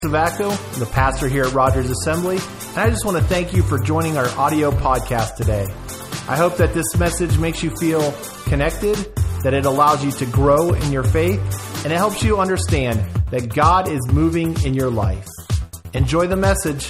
Savacco, the pastor here at Rogers Assembly, and I just want to thank you for joining our audio podcast today. I hope that this message makes you feel connected, that it allows you to grow in your faith, and it helps you understand that God is moving in your life. Enjoy the message.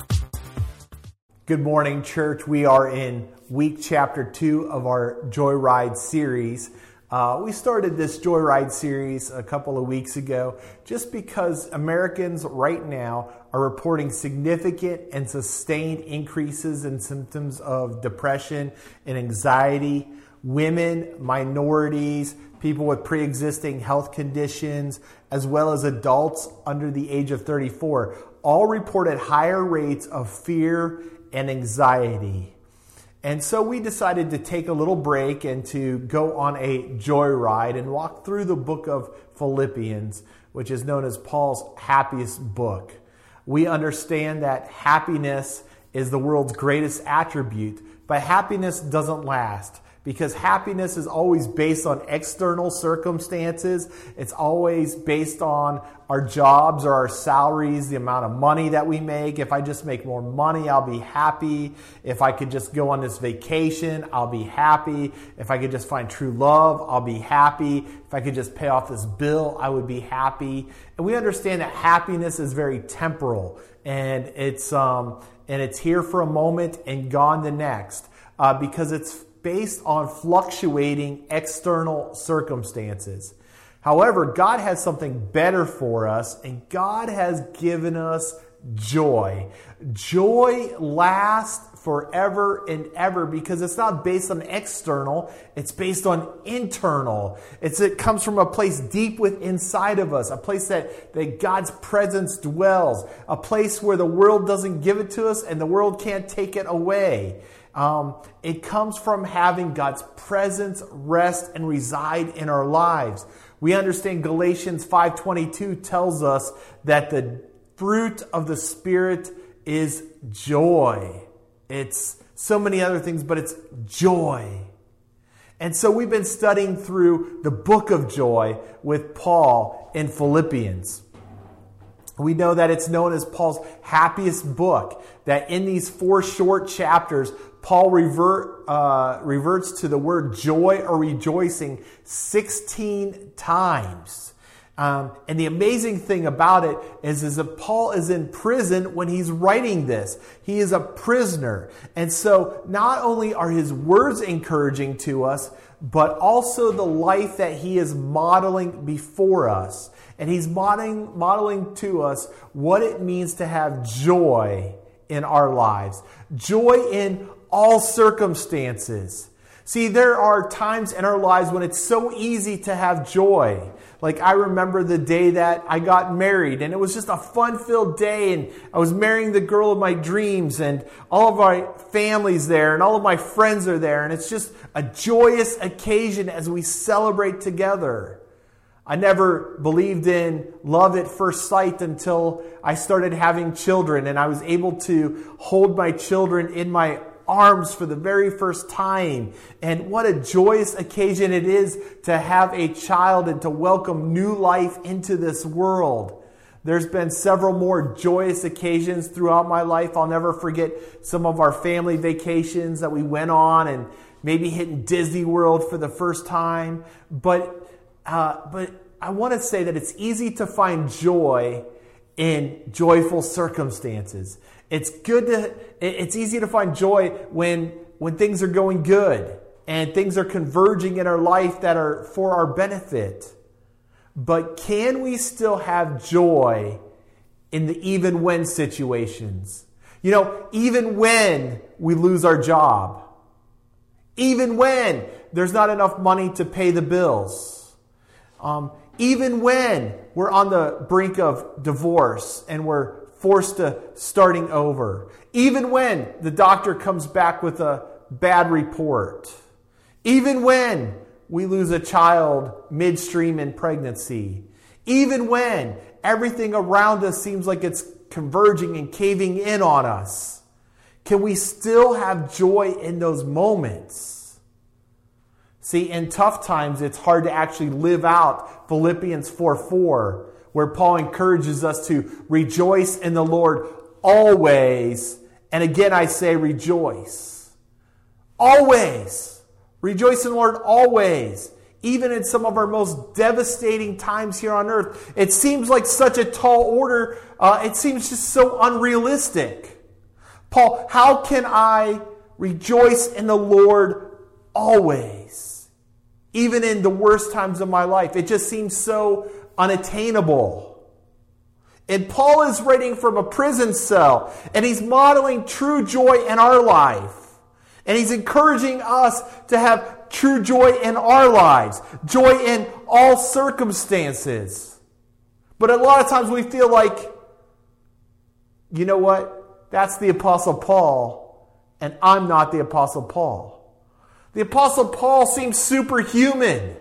Good morning, church. We are in week chapter 2 of our Joyride series. We started this Joyride series a couple of weeks ago just because Americans right now are reporting significant and sustained increases in symptoms of depression and anxiety. Women, minorities, people with pre-existing health conditions, as well as adults under the age of 34, all reported higher rates of fear and anxiety. And so we decided to take a little break and to go on a joyride and walk through the book of Philippians, which is known as Paul's happiest book. We understand that happiness is the world's greatest attribute, but happiness doesn't last. Because happiness is always based on external circumstances. It's always based on our jobs or our salaries, the amount of money that we make. If I just make more money, I'll be happy. If I could just go on this vacation, I'll be happy. If I could just find true love, I'll be happy. If I could just pay off this bill, I would be happy. And we understand that happiness is very temporal, and it's here for a moment and gone the next, because it's based on fluctuating external circumstances. However, God has something better for us, and God has given us joy. Joy lasts forever and ever because it's not based on external, it's based on internal. It comes from a place deep within inside of us, a place that God's presence dwells, a place where the world doesn't give it to us and the world can't take it away. It comes from having God's presence rest and reside in our lives. We understand Galatians 5:22 tells us that the fruit of the Spirit is joy. It's so many other things, but it's joy. And so we've been studying through the book of joy with Paul in Philippians. We know that it's known as Paul's happiest book, that in these 4 short chapters, Paul reverts to the word joy or rejoicing 16 times. And the amazing thing about it is that Paul is in prison when he's writing this. He is a prisoner. And so not only are his words encouraging to us, but also the life that he is modeling before us. And he's modeling to us what it means to have joy in our lives. Joy in all circumstances. See, there are times in our lives when it's so easy to have joy. Like I remember the day that I got married, and it was just a fun-filled day, and I was marrying the girl of my dreams, and all of my family's there, and all of my friends are there, and it's just a joyous occasion as we celebrate together. I never believed in love at first sight until I started having children, and I was able to hold my children in my arms for the very first time. And what a joyous occasion it is to have a child and to welcome new life into this world. There's been several more joyous occasions throughout my life. I'll never forget some of our family vacations that we went on, and maybe hitting Disney World for the first time. But I want to say that it's easy to find joy in joyful circumstances. It's easy to find joy when things are going good and things are converging in our life that are for our benefit. But can we still have joy in the even when situations? You know, even when we lose our job, even when there's not enough money to pay the bills, even when we're on the brink of divorce and we're forced to starting over, even when the doctor comes back with a bad report, even when we lose a child midstream in pregnancy, even when everything around us seems like it's converging and caving in on us, can we still have joy in those moments? See, in tough times, it's hard to actually live out Philippians 4:4 where Paul encourages us to rejoice in the Lord always. And again, I say rejoice. Always. Rejoice in the Lord always. Even in some of our most devastating times here on earth. It seems like such a tall order. It seems just so unrealistic. Paul, how can I rejoice in the Lord always? Even in the worst times of my life. It just seems so unattainable. And Paul is writing from a prison cell. And he's modeling true joy in our life. And he's encouraging us to have true joy in our lives. Joy in all circumstances. But a lot of times we feel like, you know what? That's the Apostle Paul. And I'm not the Apostle Paul. The Apostle Paul seems superhuman.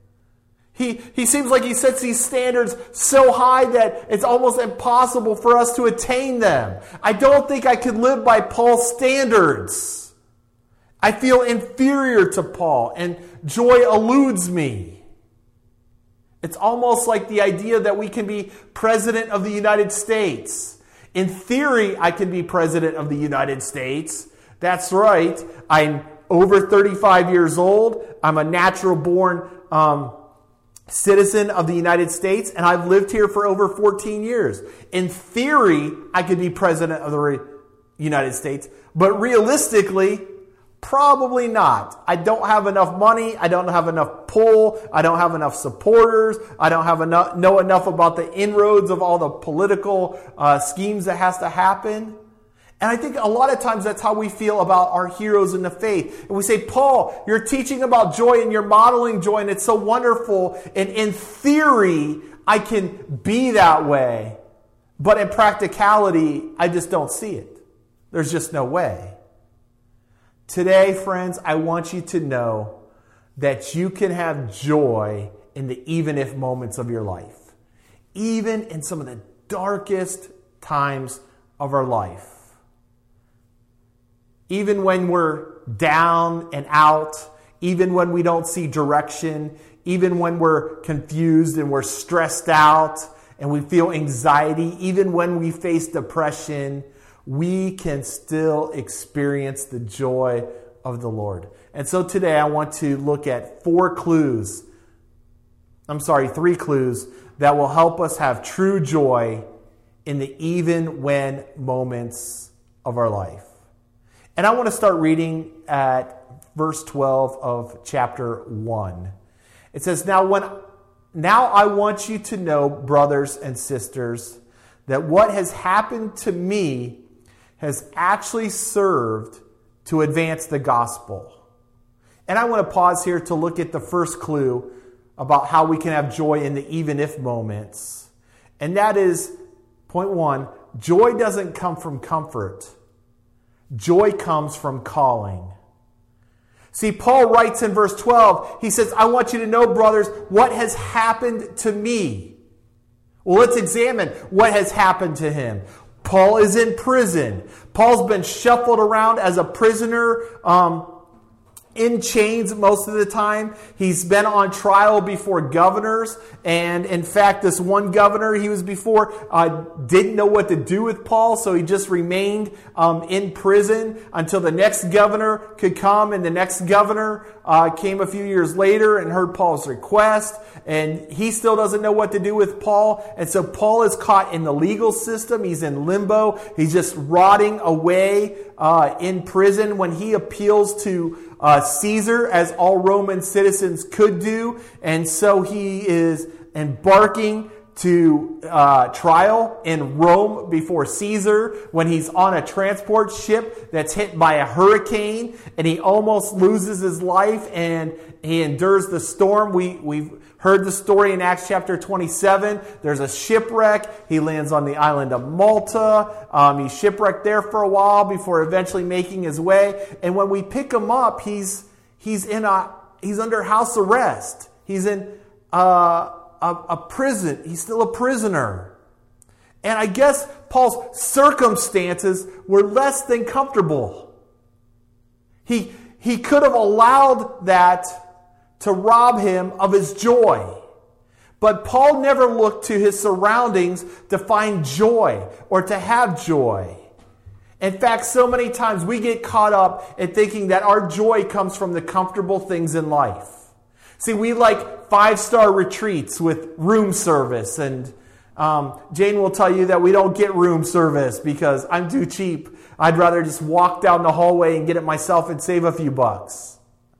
He seems like he sets these standards so high that it's almost impossible for us to attain them. I don't think I could live by Paul's standards. I feel inferior to Paul, and joy eludes me. It's almost like the idea that we can be president of the United States. In theory, I can be president of the United States. That's right. I'm over 35 years old. I'm a natural-born citizen of the United States, and I've lived here for over 14 years. In theory, I could be president of the United States, but realistically, probably not. I don't have enough money. I don't have enough pull. I don't have enough supporters. I don't have know enough about the inroads of all the political schemes that has to happen. And I think a lot of times that's how we feel about our heroes in the faith. And we say, Paul, you're teaching about joy and you're modeling joy and it's so wonderful. And in theory, I can be that way. But in practicality, I just don't see it. There's just no way. Today, friends, I want you to know that you can have joy in the even if moments of your life. Even in some of the darkest times of our life. Even when we're down and out, even when we don't see direction, even when we're confused and we're stressed out and we feel anxiety, even when we face depression, we can still experience the joy of the Lord. And so today I want to look at 3 clues that will help us have true joy in the even when moments of our life. And I want to start reading at verse 12 of chapter 1. It says, Now I want you to know, brothers and sisters, that what has happened to me has actually served to advance the gospel. And I want to pause here to look at the first clue about how we can have joy in the even if moments. And that is, point 1, joy doesn't come from comfort. Joy comes from calling. See, Paul writes in verse 12, he says, I want you to know, brothers, what has happened to me. Well, let's examine what has happened to him. Paul is in prison. Paul's been shuffled around as a prisoner in chains most of the time. He's been on trial before governors. And in fact, this one governor he was before didn't know what to do with Paul. So he just remained in prison until the next governor could come. And the next governor came a few years later and heard Paul's request. And he still doesn't know what to do with Paul. And so Paul is caught in the legal system. He's in limbo. He's just rotting away in prison. When he appeals to Caesar, as all Roman citizens could do. And so he is embarking to trial in Rome before Caesar when he's on a transport ship that's hit by a hurricane and he almost loses his life and he endures the storm. We've heard the story in Acts chapter 27. There's a shipwreck. He lands on the island of Malta. He's shipwrecked there for a while before eventually making his way. And when we pick him up, he's under house arrest. He's in a prison. He's still a prisoner. And I guess Paul's circumstances were less than comfortable. He could have allowed that to rob him of his joy. But Paul never looked to his surroundings to find joy or to have joy. In fact, so many times we get caught up in thinking that our joy comes from the comfortable things in life. See, we like 5-star retreats with room service, and Jane will tell you that we don't get room service because I'm too cheap. I'd rather just walk down the hallway and get it myself and save a few bucks.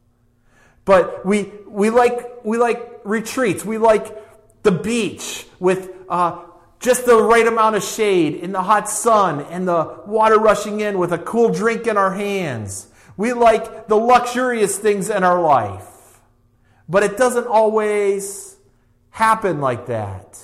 But we like retreats. We like the beach with just the right amount of shade in the hot sun and the water rushing in with a cool drink in our hands. We like the luxurious things in our life. But it doesn't always happen like that.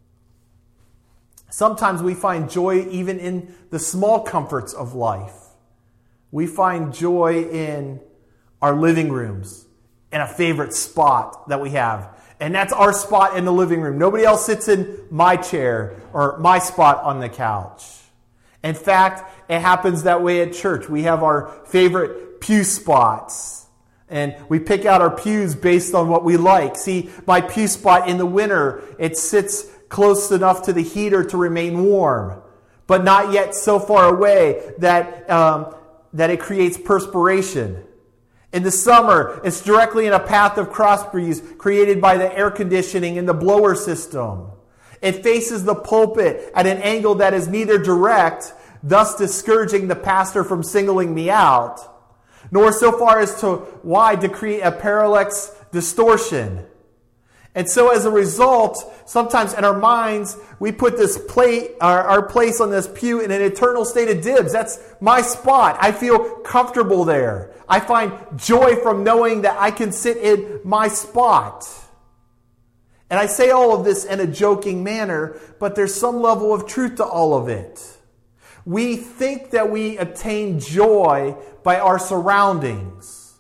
Sometimes we find joy even in the small comforts of life. We find joy in our living rooms, in a favorite spot that we have. And that's our spot in the living room. Nobody else sits in my chair or my spot on the couch. In fact, it happens that way at church. We have our favorite pew spots. And we pick out our pews based on what we like. See, my pew spot in the winter, it sits close enough to the heater to remain warm, but not yet so far away that it creates perspiration. In the summer, it's directly in a path of cross breeze created by the air conditioning in the blower system. It faces the pulpit at an angle that is neither direct, thus discouraging the pastor from singling me out, nor so far as to wide to create a parallax distortion. And so as a result, sometimes in our minds, we put this our place on this pew in an eternal state of dibs. That's my spot. I feel comfortable there. I find joy from knowing that I can sit in my spot. And I say all of this in a joking manner, but there's some level of truth to all of it. We think that we attain joy by our surroundings.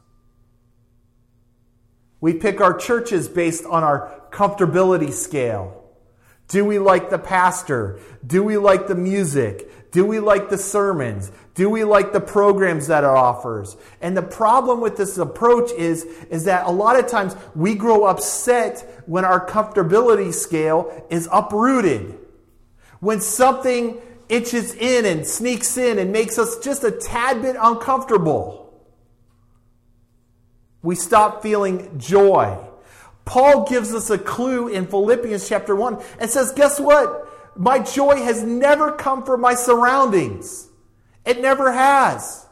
We pick our churches based on our comfortability scale. Do we like the pastor? Do we like the music? Do we like the sermons? Do we like the programs that it offers? And the problem with this approach is that a lot of times we grow upset when our comfortability scale is uprooted. When something itches in and sneaks in and makes us just a tad bit uncomfortable, we stop feeling joy. Paul gives us a clue in Philippians chapter 1 and says, guess what? My joy has never come from my surroundings. It never has.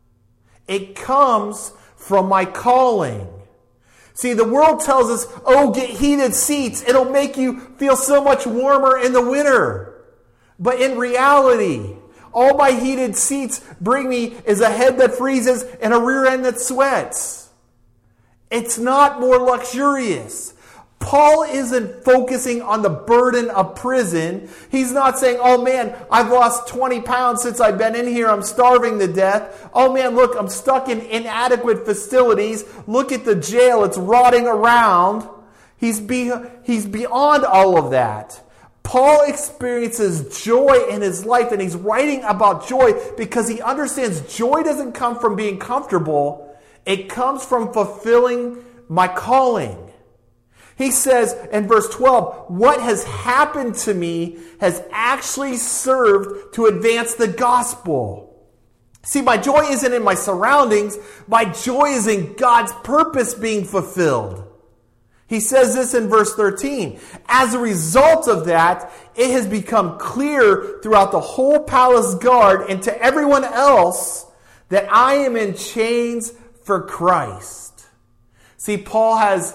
It comes from my calling. See, the world tells us, oh, get heated seats. It'll make you feel so much warmer in the winter. But in reality, all my heated seats bring me is a head that freezes and a rear end that sweats. It's not more luxurious. Paul isn't focusing on the burden of prison. He's not saying, oh man, I've lost 20 pounds since I've been in here. I'm starving to death. Oh man, look, I'm stuck in inadequate facilities. Look at the jail. It's rotting around. He's beyond all of that. Paul experiences joy in his life, and he's writing about joy because he understands joy doesn't come from being comfortable. It comes from fulfilling my calling. He says in verse 12, what has happened to me has actually served to advance the gospel. See, my joy isn't in my surroundings. My joy is in God's purpose being fulfilled. He says this in verse 13. As a result of that, it has become clear throughout the whole palace guard and to everyone else that I am in chains for Christ. See, Paul has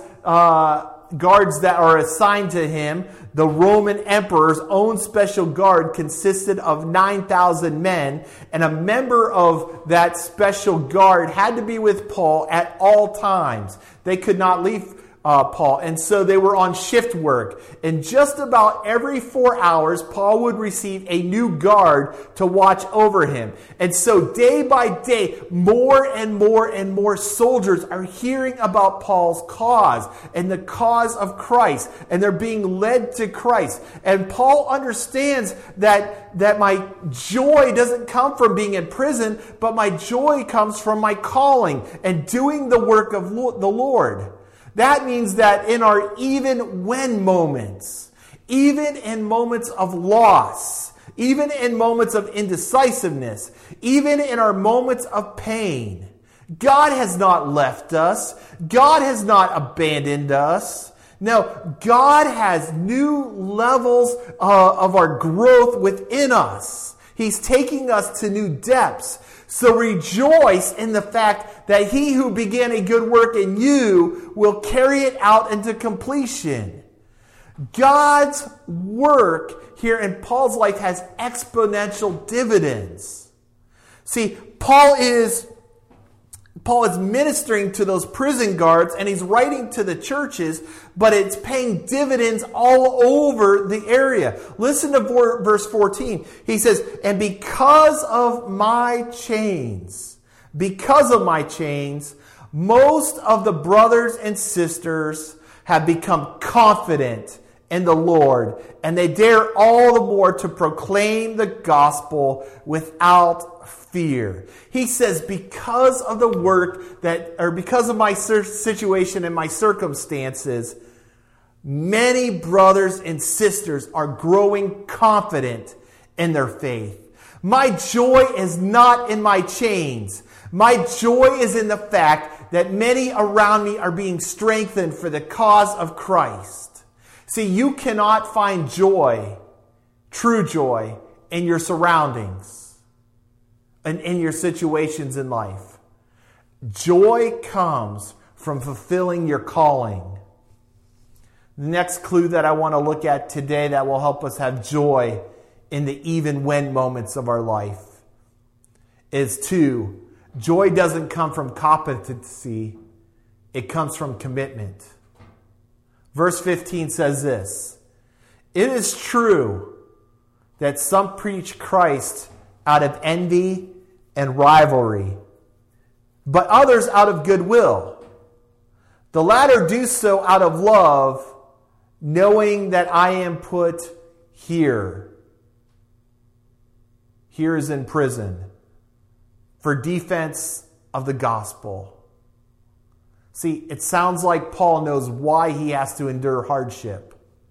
guards that are assigned to him. The Roman emperor's own special guard consisted of 9,000 men, and a member of that special guard had to be with Paul at all times. They could not leave Paul. And so they were on shift work. And just about every 4 hours, Paul would receive a new guard to watch over him. And so day by day, more and more and more soldiers are hearing about Paul's cause and the cause of Christ. And they're being led to Christ. And Paul understands that my joy doesn't come from being in prison, but my joy comes from my calling and doing the work of the Lord. That means that in our even when moments, even in moments of loss, even in moments of indecisiveness, even in our moments of pain, God has not left us. God has not abandoned us. No, God has new levels of our growth within us. He's taking us to new depths. So rejoice in the fact that He who began a good work in you will carry it out into completion. God's work here in Paul's life has exponential dividends. See, Paul is ministering to those prison guards, and he's writing to the churches, but it's paying dividends all over the area. Listen to verse 14. He says, and because of my chains, most of the brothers and sisters have become confident in the Lord, and they dare all the more to proclaim the gospel without fear. He says, because of the work because of my situation and my circumstances, many brothers and sisters are growing confident in their faith. My joy is not in my chains. My joy is in the fact that many around me are being strengthened for the cause of Christ. See, you cannot find joy, true joy, in your surroundings and in your situations in life. Joy comes from fulfilling your calling. The next clue that I want to look at today that will help us have joy in the even when moments of our life is joy doesn't come from competency, it comes from commitment. Verse 15 says this, it is true that some preach Christ out of envy and rivalry, but others out of goodwill. The latter do so out of love, knowing that I am put here. Here is in prison for defense of the gospel. See, it sounds like Paul knows why he has to endure hardship.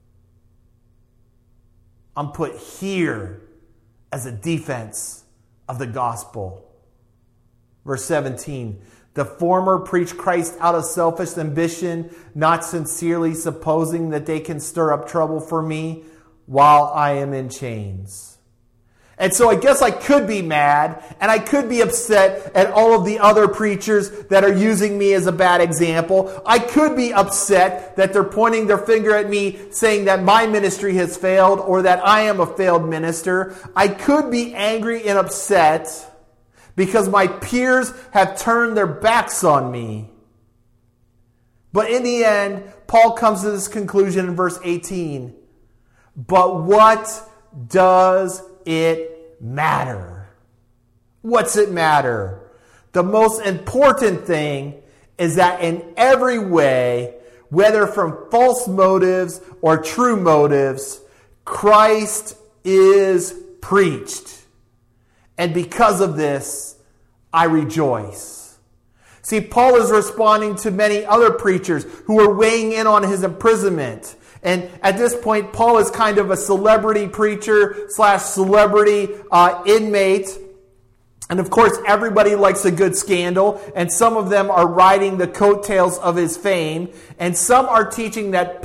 I'm put here as a defense of the gospel. Verse 17, the former preach Christ out of selfish ambition, not sincerely supposing that they can stir up trouble for me while I am in chains. And so I guess I could be mad and I could be upset at all of the other preachers that are using me as a bad example. I could be upset that they're pointing their finger at me saying that my ministry has failed or that I am a failed minister. I could be angry and upset because my peers have turned their backs on me. But in the end, Paul comes to this conclusion in verse 18. But what does it matter? What's it matter? The most important thing is that in every way, whether from false motives or true motives, Christ is preached. And because of this, I rejoice. See, Paul is responding to many other preachers who are weighing in on his imprisonment. And at this point, Paul is kind of a celebrity preacher / celebrity inmate. And of course, everybody likes a good scandal. And some of them are riding the coattails of his fame. And some are teaching that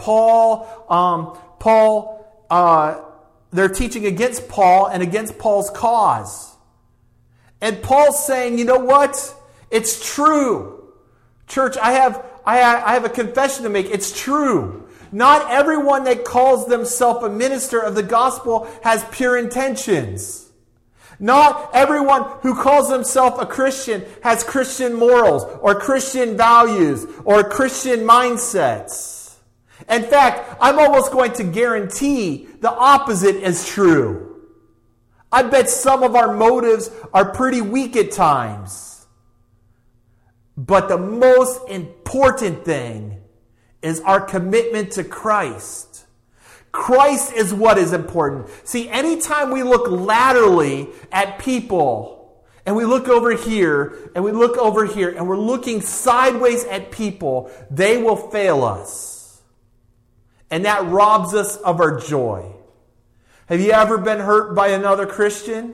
they're teaching against Paul and against Paul's cause. And Paul's saying, you know what? It's true. Church, I have a confession to make. It's true. Not everyone that calls themselves a minister of the gospel has pure intentions. Not everyone who calls himself a Christian has Christian morals or Christian values or Christian mindsets. In fact, I'm almost going to guarantee the opposite is true. I bet some of our motives are pretty weak at times. But the most important thing is our commitment to Christ. Christ is what is important. See, anytime we look laterally at people and we look over here, and we look over here, and we're looking sideways at people, they will fail us. And that robs us of our joy. Have you ever been hurt by another Christian?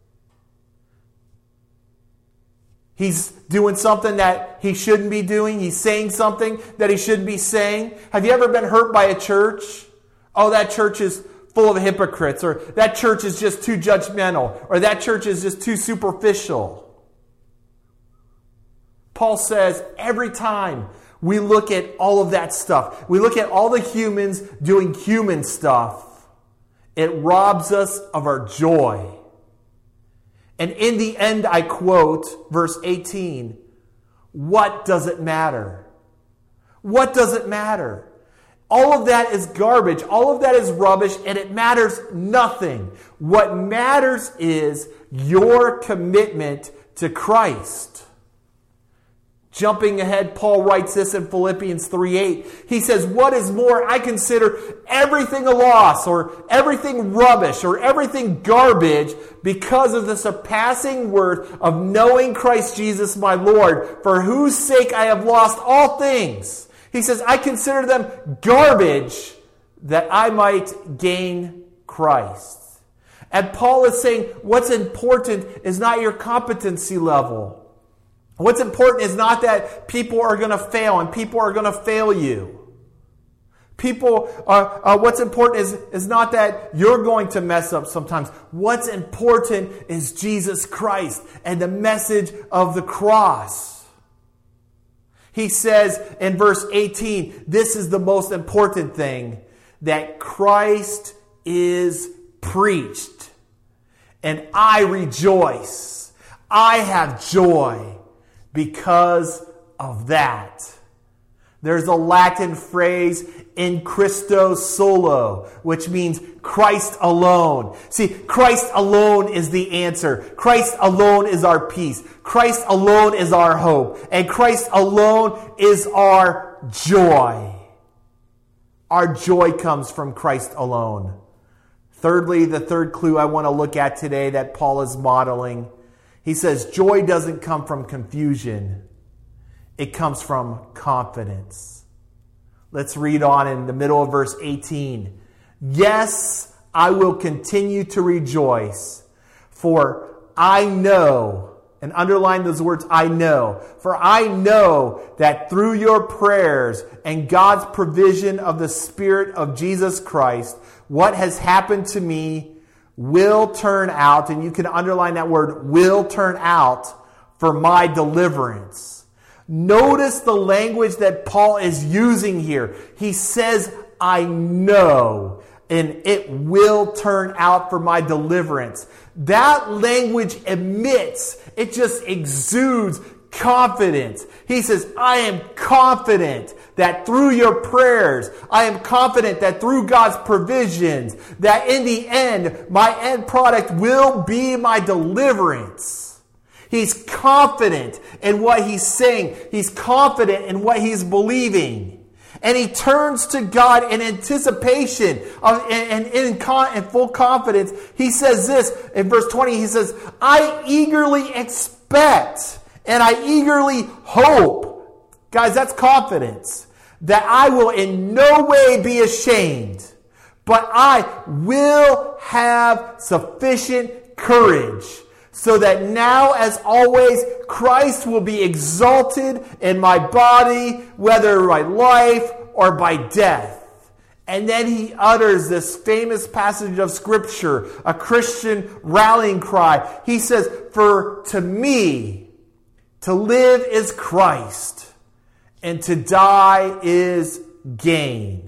He's doing something that he shouldn't be doing. He's saying something that he shouldn't be saying. Have you ever been hurt by a church? Oh, that church is full of hypocrites, or that church is just too judgmental, or that church is just too superficial. Paul says every time we look at all of that stuff, we look at all the humans doing human stuff, it robs us of our joy. And in the end, I quote verse 18, what does it matter? What does it matter? All of that is garbage. All of that is rubbish, and it matters nothing. What matters is your commitment to Christ. Jumping ahead, Paul writes this in Philippians 3:8. He says, what is more, I consider everything a loss, or everything rubbish, or everything garbage, because of the surpassing worth of knowing Christ Jesus my Lord, for whose sake I have lost all things. He says, I consider them garbage that I might gain Christ. And Paul is saying what's important is not your competency level. What's important is not that people are going to fail and people are going to fail you. What's important is not that you're going to mess up sometimes. What's important is Jesus Christ and the message of the cross. He says in verse 18, this is the most important thing, that Christ is preached. And I rejoice. I have joy because of that. There's a Latin phrase, in Christo solo, which means Christ alone. See, Christ alone is the answer. Christ alone is our peace. Christ alone is our hope. And Christ alone is our joy. Our joy comes from Christ alone. Thirdly, the third clue I want to look at today that Paul is modeling, he says, joy doesn't come from confusion. It comes from confidence. Let's read on in the middle of verse 18. Yes, I will continue to rejoice, for I know, and underline those words, I know. For I know that through your prayers and God's provision of the Spirit of Jesus Christ, what has happened to me will turn out, and you can underline that word, will turn out, for my deliverance. Notice the language that Paul is using here. He says, I know, and it will turn out for my deliverance. That language emits, it just exudes confidence. He says, I am confident that through your prayers, I am confident that through God's provisions, that in the end, my end product will be my deliverance. He's confident in what he's saying. He's confident in what he's believing. And he turns to God in anticipation and in full confidence. He says this in verse 20. He says, I eagerly expect and I eagerly hope. Guys, that's confidence. That I will in no way be ashamed. But I will have sufficient courage, so that now, as always, Christ will be exalted in my body, whether by life or by death. And then he utters this famous passage of Scripture, a Christian rallying cry. He says, for to me, to live is Christ, and to die is gain.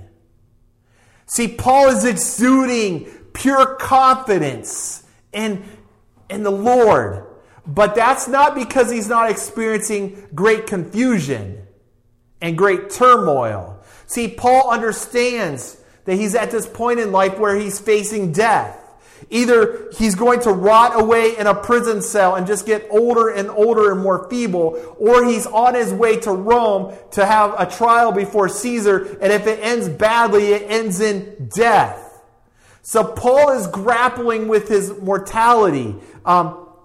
See, Paul is exuding pure confidence in the Lord. But that's not because he's not experiencing great confusion and great turmoil. See, Paul understands that he's at this point in life where he's facing death. Either he's going to rot away in a prison cell and just get older and older and more feeble, or he's on his way to Rome to have a trial before Caesar, and if it ends badly, it ends in death. So Paul is grappling with his mortality.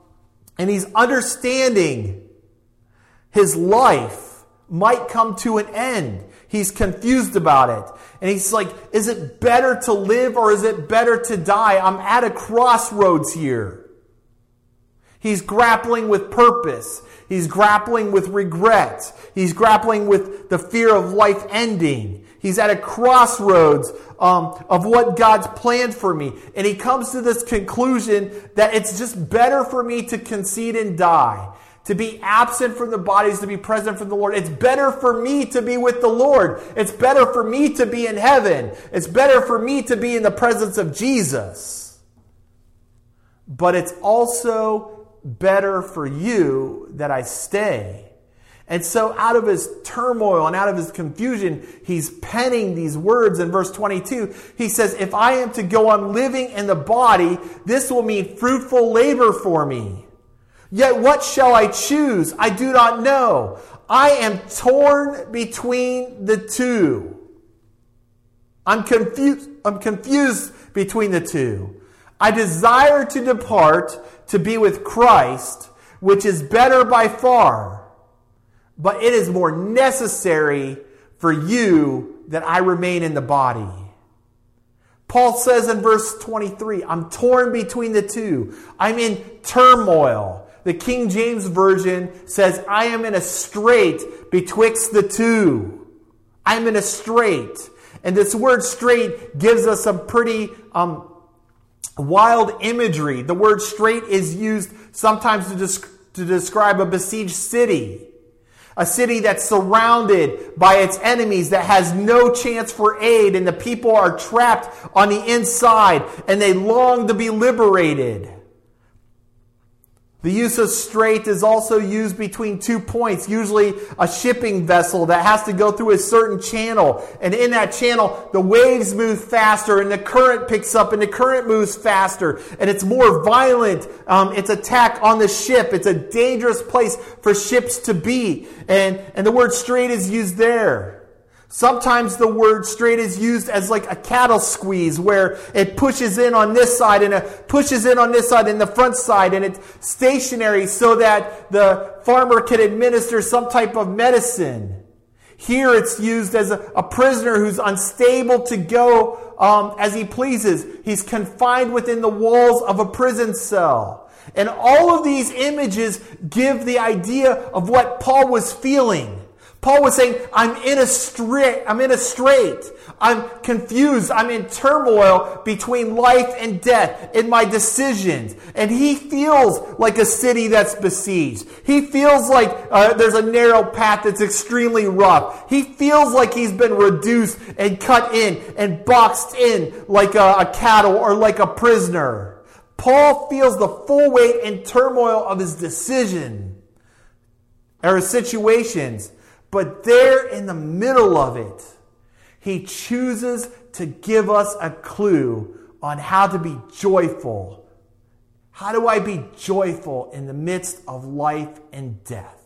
and he's understanding his life might come to an end. He's confused about it. And he's like, is it better to live or is it better to die? I'm at a crossroads here. He's grappling with purpose. He's grappling with regret. He's grappling with the fear of life ending. He's at a crossroads of what God's planned for me. And he comes to this conclusion that it's just better for me to concede and die. To be absent from the bodies, to be present from the Lord. It's better for me to be with the Lord. It's better for me to be in heaven. It's better for me to be in the presence of Jesus. But it's also better for you that I stay. And so out of his turmoil and out of his confusion, he's penning these words in verse 22. He says, if I am to go on living in the body, this will mean fruitful labor for me. Yet what shall I choose? I do not know. I am torn between the two. I'm confused between the two. I desire to depart to be with Christ, which is better by far. But it is more necessary for you that I remain in the body. Paul says in verse 23, I'm torn between the two. I'm in turmoil. The King James Version says, I am in a strait betwixt the two. I'm in a strait. And this word strait gives us some pretty wild imagery. The word strait is used sometimes to describe a besieged city. A city that's surrounded by its enemies, that has no chance for aid, and the people are trapped on the inside, and they long to be liberated. The use of strait is also used between 2 points, usually a shipping vessel that has to go through a certain channel. And in that channel, the waves move faster and the current picks up and the current moves faster. And it's more violent. It's attack on the ship. It's a dangerous place for ships to be. And the word strait is used there. Sometimes the word strait is used as like a cattle squeeze, where it pushes in on this side and it pushes in on this side and the front side, and it's stationary so that the farmer can administer some type of medicine. Here it's used as a prisoner who's unstable to go as he pleases. He's confined within the walls of a prison cell. And all of these images give the idea of what Paul was feeling. Paul was saying, I'm in a strait. I'm confused. I'm in turmoil between life and death in my decisions. And he feels like a city that's besieged. He feels like there's a narrow path that's extremely rough. He feels like he's been reduced and cut in and boxed in like a cattle or like a prisoner. Paul feels the full weight and turmoil of his decision or his situations. But there in the middle of it, he chooses to give us a clue on how to be joyful. How do I be joyful in the midst of life and death?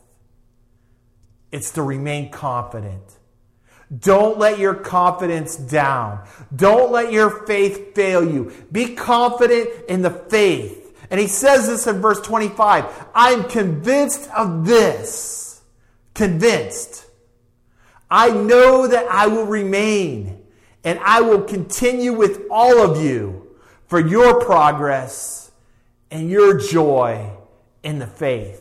It's to remain confident. Don't let your confidence down. Don't let your faith fail you. Be confident in the faith. And he says this in verse 25. I'm convinced of this. Convinced. I know that I will remain and I will continue with all of you for your progress and your joy in the faith.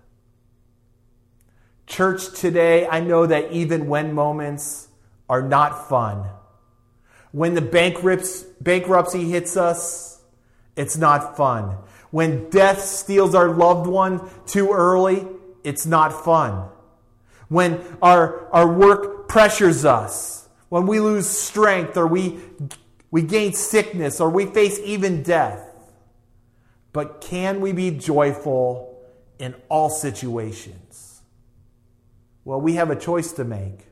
Church, today, I know that even when moments are not fun, when the bankruptcy hits us, it's not fun. When death steals our loved one too early, it's not fun. When our work pressures us, when we lose strength or we gain sickness or we face even death. But can we be joyful in all situations? Well, we have a choice to make.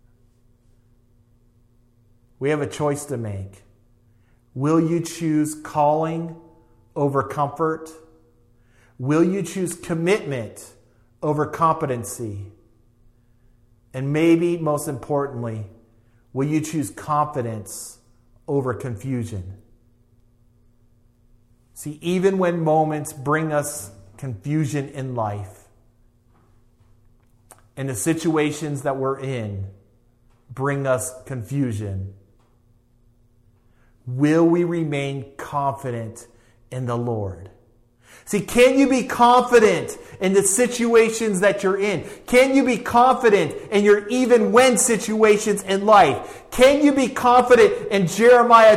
We have a choice to make. Will you choose calling over comfort? Will you choose commitment over competency? And maybe, most importantly, will you choose confidence over confusion? See, even when moments bring us confusion in life, and the situations that we're in bring us confusion, will we remain confident in the Lord? See, can you be confident in the situations that you're in? Can you be confident in your even when situations in life? Can you be confident in Jeremiah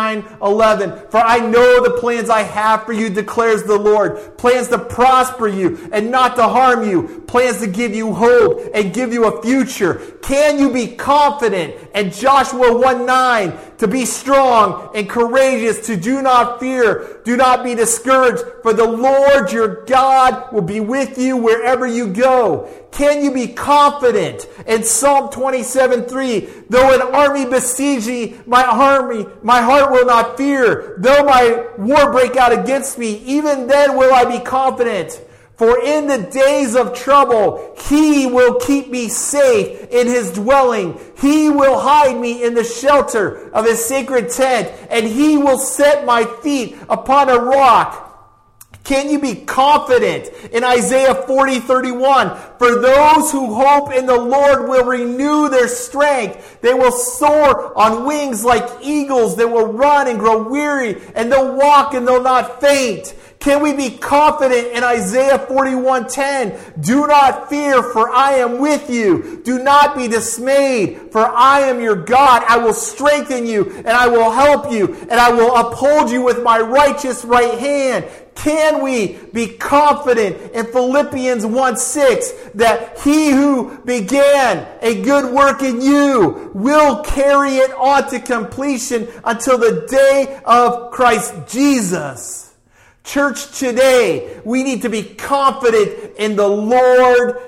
29:11? For I know the plans I have for you, declares the Lord. Plans to prosper you and not to harm you. Plans to give you hope and give you a future. Can you be confident in Joshua 1:9 to be strong and courageous, to do not fear, do not be discouraged, for the Lord your God will be with you wherever you go? Can you be confident in Psalm 27:3? Though an army besiege my heart will not fear. Though my war break out against me, even then will I be confident. For in the days of trouble, He will keep me safe in His dwelling. He will hide me in the shelter of His sacred tent, and He will set my feet upon a rock. Can you be confident in Isaiah 40:31? For those who hope in the Lord will renew their strength. They will soar on wings like eagles. They will run and grow weary, and they'll walk and they'll not faint. Can we be confident in Isaiah 41:10? Do not fear, for I am with you. Do not be dismayed, for I am your God. I will strengthen you, and I will help you, and I will uphold you with my righteous right hand. Can we be confident in Philippians 1:6 that He who began a good work in you will carry it on to completion until the day of Christ Jesus? Church, today, we need to be confident in the Lord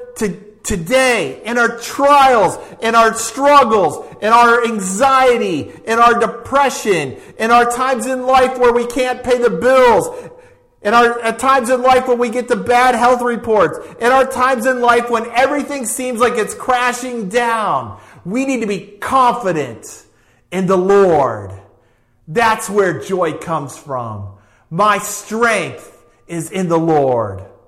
today, in our trials, in our struggles, in our anxiety, in our depression, in our times in life where we can't pay the bills, in our times in life when we get the bad health reports, in our times in life when everything seems like it's crashing down. We need to be confident in the Lord. That's where joy comes from. My strength is in the Lord.